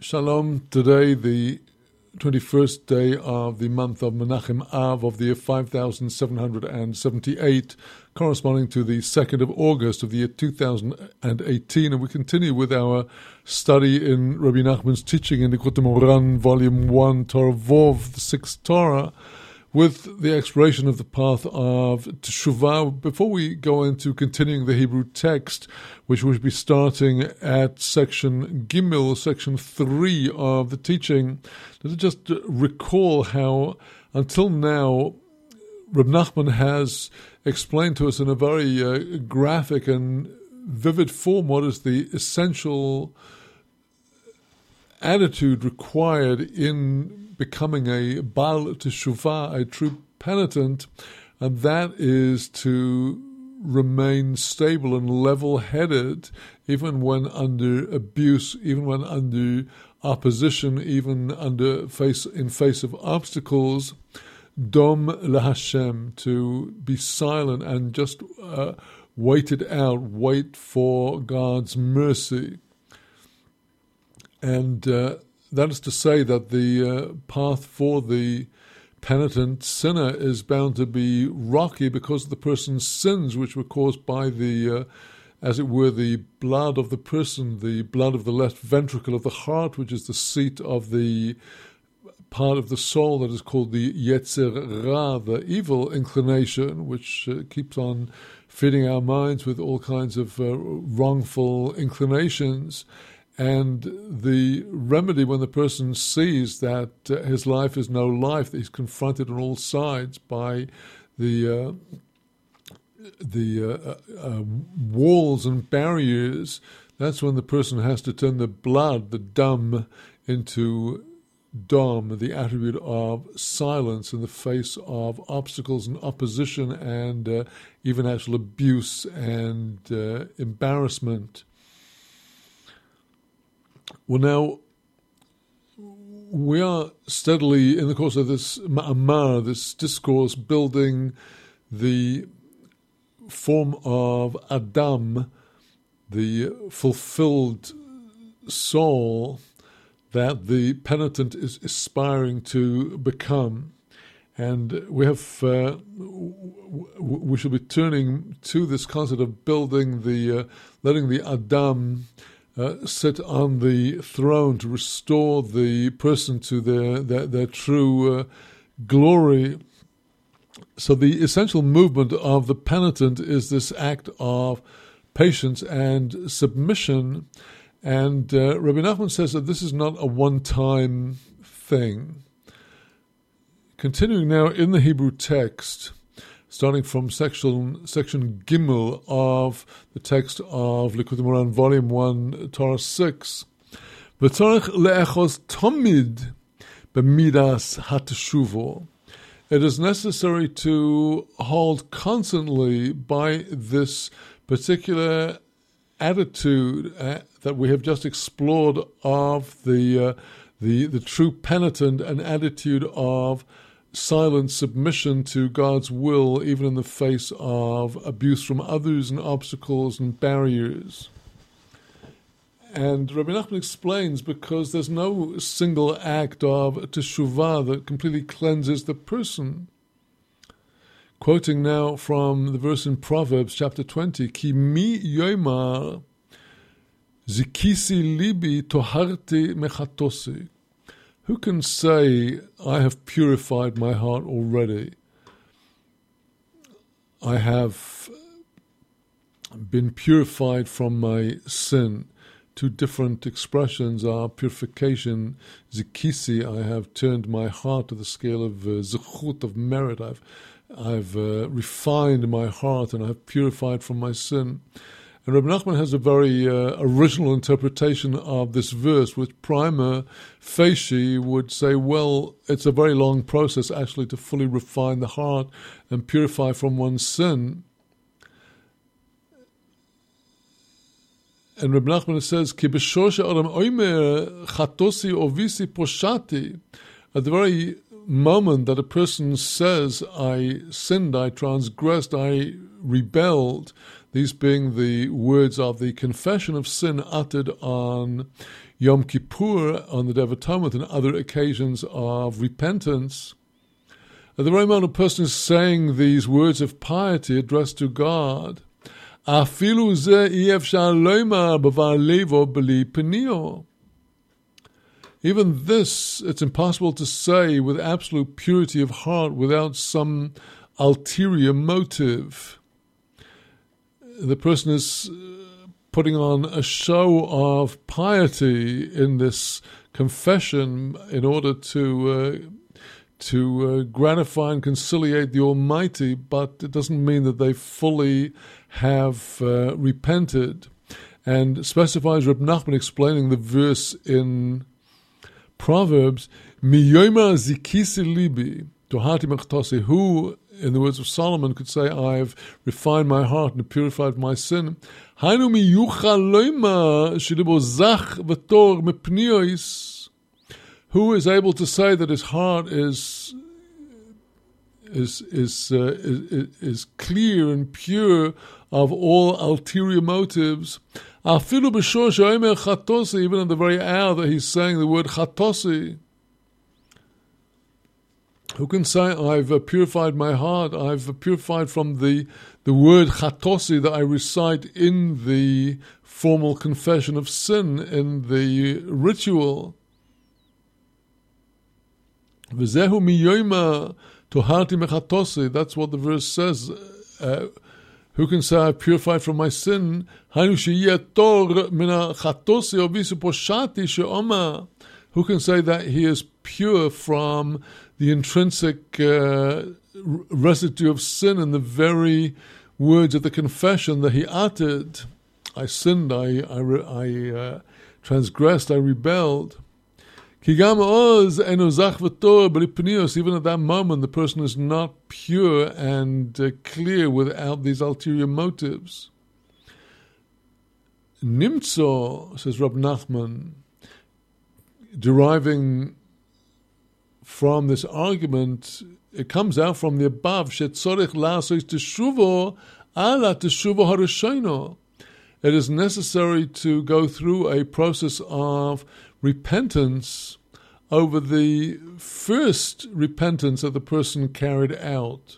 Shalom. Today, the 21st day of the month of Menachem Av of the year 5778, corresponding to the 2nd of August of the year 2018. And we continue with our study in Rabbi Nachman's teaching in the Likutei Moharan, Volume 1, Torah Vov, the 6th Torah, with the exploration of the path of Teshuvah. Before we go into continuing the Hebrew text, which will be starting at section Gimel, section 3 of the teaching, let's just recall how, until now, Reb Nachman has explained to us in a very graphic and vivid form what is the essential attitude required in becoming a Baal Teshuvah, a true penitent, and that is to remain stable and level-headed even when under abuse, even when under opposition, even in face of obstacles. Dom LaHashem, to be silent and just wait it out, wait for God's mercy. And that is to say that the path for the penitent sinner is bound to be rocky because of the person's sins, which were caused by the, as it were, the blood of the person, the blood of the left ventricle of the heart, which is the seat of the part of the soul that is called the Yetzer Ra, the evil inclination, which keeps on feeding our minds with all kinds of wrongful inclinations. And the remedy when the person sees that his life is no life, that he's confronted on all sides by the walls and barriers, that's when the person has to turn the blood, the dam, into dom, the attribute of silence in the face of obstacles and opposition and even actual abuse and embarrassment. Well, now, we are steadily, in the course of this ma'amar, this discourse, building the form of Adam, the fulfilled soul that the penitent is aspiring to become. And we shall be turning to this concept of building letting the Adam sit on the throne to restore the person to their true glory. So the essential movement of the penitent is this act of patience and submission. And Rabbi Nachman says that this is not a one-time thing. Continuing now in the Hebrew text, starting from section Gimel of the text of Likutei Moharan, Volume 1, Torah 6. V'tzorech le'echos tomid b'midas hateshuvo. It is necessary to hold constantly by this particular attitude that we have just explored of the true penitent, an attitude of silent submission to God's will, even in the face of abuse from others and obstacles and barriers. And Rabbi Nachman explains because there's no single act of teshuvah that completely cleanses the person. Quoting now from the verse in Proverbs chapter 20, Ki mi yomar zikisi libi toharti mechatosi. Who can say, I have purified my heart already? I have been purified from my sin. Two different expressions are purification, zikisi, I have turned my heart to the scale of zechut, of merit. I've refined my heart and I have purified from my sin. And Rabbi Nachman has a very original interpretation of this verse, which prima facie would say, well, it's a very long process actually to fully refine the heart and purify from one's sin. And Rabbi Nachman says, Ki b'shor she'adam omer chatosi ovisi poshati. At the very moment that a person says, I sinned, I transgressed, I rebelled, these being the words of the confession of sin uttered on Yom Kippur, on the Day of Atonement, and other occasions of repentance, at the very moment a person is saying these words of piety addressed to God, Afilu ze efshar loymar b'var levo b'li penio. Even this, it's impossible to say with absolute purity of heart without some ulterior motive. The person is putting on a show of piety in this confession in order to gratify and conciliate the Almighty, but it doesn't mean that they fully have repented. And specifies Reb Nachman explaining the verse in Proverbs, Miyomer zikisi libi, tohati mechtasi, who, in the words of Solomon, could say, I've refined my heart and purified my sin. Hainu miyuchal loima shilibo zach v'tor mepniois. Who is able to say that his heart is clear and pure of all ulterior motives? Even in the very hour that he's saying the word chatosi, who can say, I've purified my heart, I've purified from the word chatosi that I recite in the formal confession of sin, in the ritual. V'zehu miyoyma toharti mechatosi, that's what the verse says. Who can say, I've purified from my sin? Who can say that he is pure from the intrinsic residue of sin in the very words of the confession that he uttered? I sinned, I transgressed, I rebelled. Even at that moment, the person is not pure and clear without these ulterior motives. Nimtzo, says Rab Nachman, deriving from this argument, it comes out from the above, it is necessary to go through a process of repentance over the first repentance that the person carried out.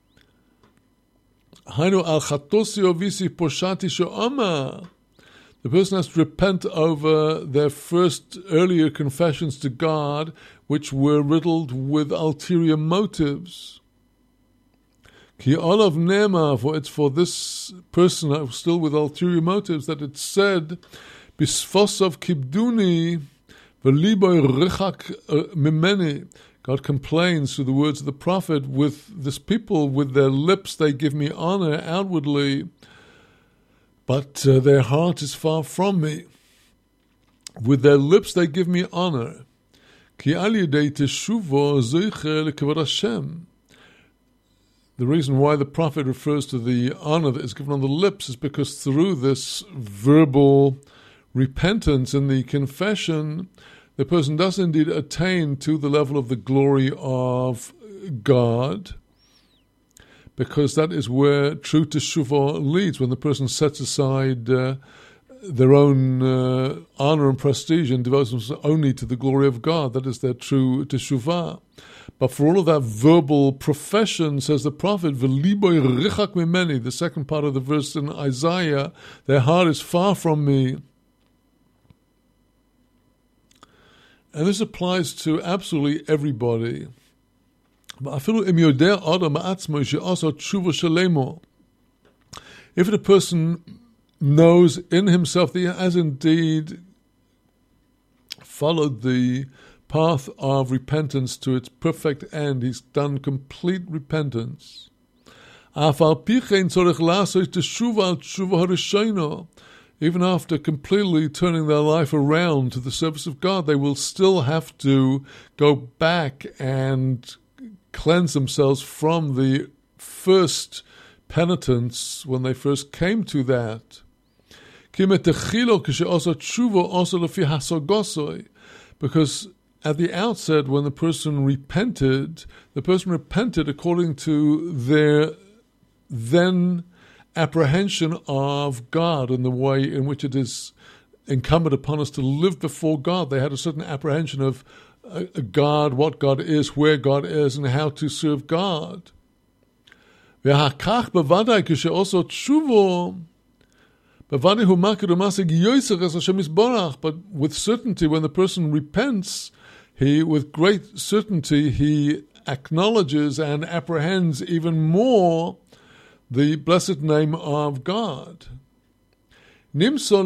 The person has to repent over their first earlier confessions to God, which were riddled with ulterior motives. Ki olav nema, for it's for this person still with ulterior motives that it said, Bisfosov kibduni v'liboy richak mimeni. God complains through the words of the prophet, with this people, with their lips they give me honor outwardly, but their heart is far from me. With their lips they give me honor. Ki al yedei teshuvo zoiche lekavod Hashem. The reason why the prophet refers to the honor that is given on the lips is because through this verbal repentance in the confession, the person does indeed attain to the level of the glory of God, because that is where true teshuvah leads, when the person sets aside their own honor and prestige and devotes themselves only to the glory of God. That is their true teshuvah. But for all of that verbal profession, says the prophet, V'liboy richak mimeni, the second part of the verse in Isaiah, their heart is far from me. And this applies to absolutely everybody. If the person knows in himself that he has indeed followed the path of repentance to its perfect end, he's done complete repentance, even after completely turning their life around to the service of God, they will still have to go back and cleanse themselves from the first penitence when they first came to that. Because at the outset, when the person repented according to their then apprehension of God and the way in which it is incumbent upon us to live before God. They had a certain apprehension of God, what God is, where God is, and how to serve God. But with certainty, when the person repents, with great certainty, he acknowledges and apprehends even more the blessed name of God. So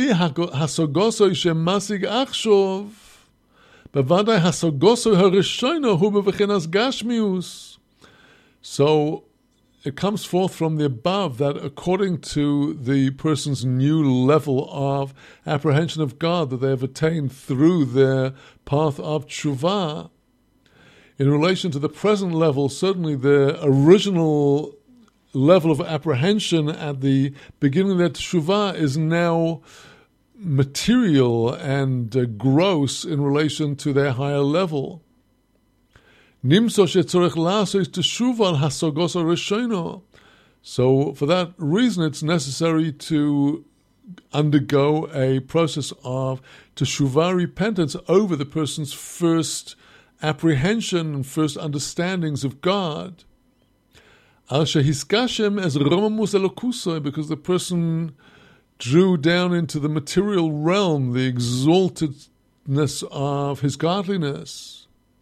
it comes forth from the above that according to the person's new level of apprehension of God that they have attained through their path of tshuva, in relation to the present level, certainly the original level of apprehension at the beginning of their tshuva is now material and gross in relation to their higher level. So for that reason, it's necessary to undergo a process of teshuvah, repentance, over the person's first apprehension and first understandings of God. Because the person drew down into the material realm the exaltedness of his godliness.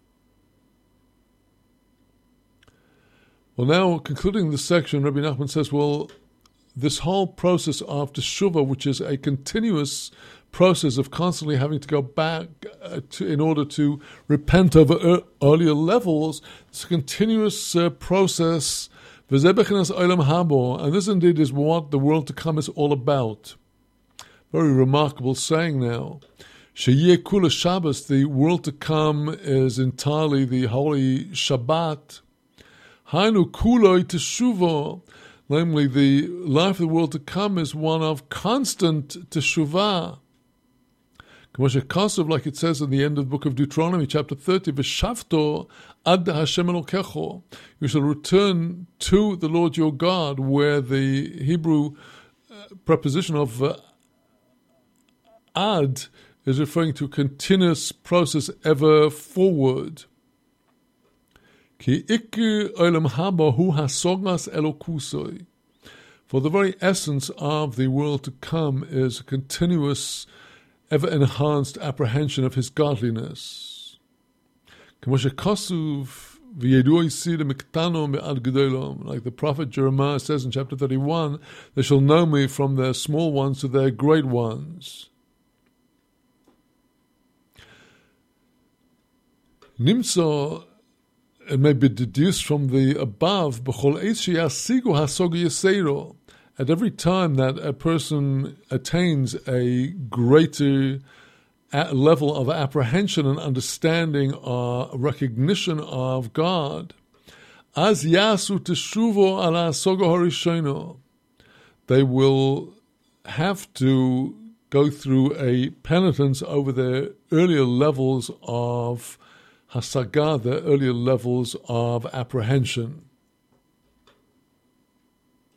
Well, now, concluding this section, Rabbi Nachman says, well, this whole process of teshuvah, which is a continuous process of constantly having to go back in order to repent over earlier levels, it's a continuous process, and this indeed is what the world to come is all about. Very remarkable saying now. Sheyeh Kula Shabbos, the world to come is entirely the holy Shabbat. Hainu kuloi teshuvah, namely the life of the world to come is one of constant teshuvah. Like it says in the end of the book of Deuteronomy, chapter 30, V'shavto ad Hashem Elokecho, you shall return to the Lord your God, where the Hebrew preposition of ad is referring to a continuous process ever forward. For the very essence of the world to come is a continuous, ever-enhanced apprehension of his godliness. Like the prophet Jeremiah says in chapter 31, they shall know me from their small ones to their great ones. Nimso, it may be deduced from the above, at every time that a person attains a greater level of apprehension and understanding or recognition of God, as yasu teshuvo ala sogo harishono, they will have to go through a penitence over their earlier levels of Hasaga, the earlier levels of apprehension.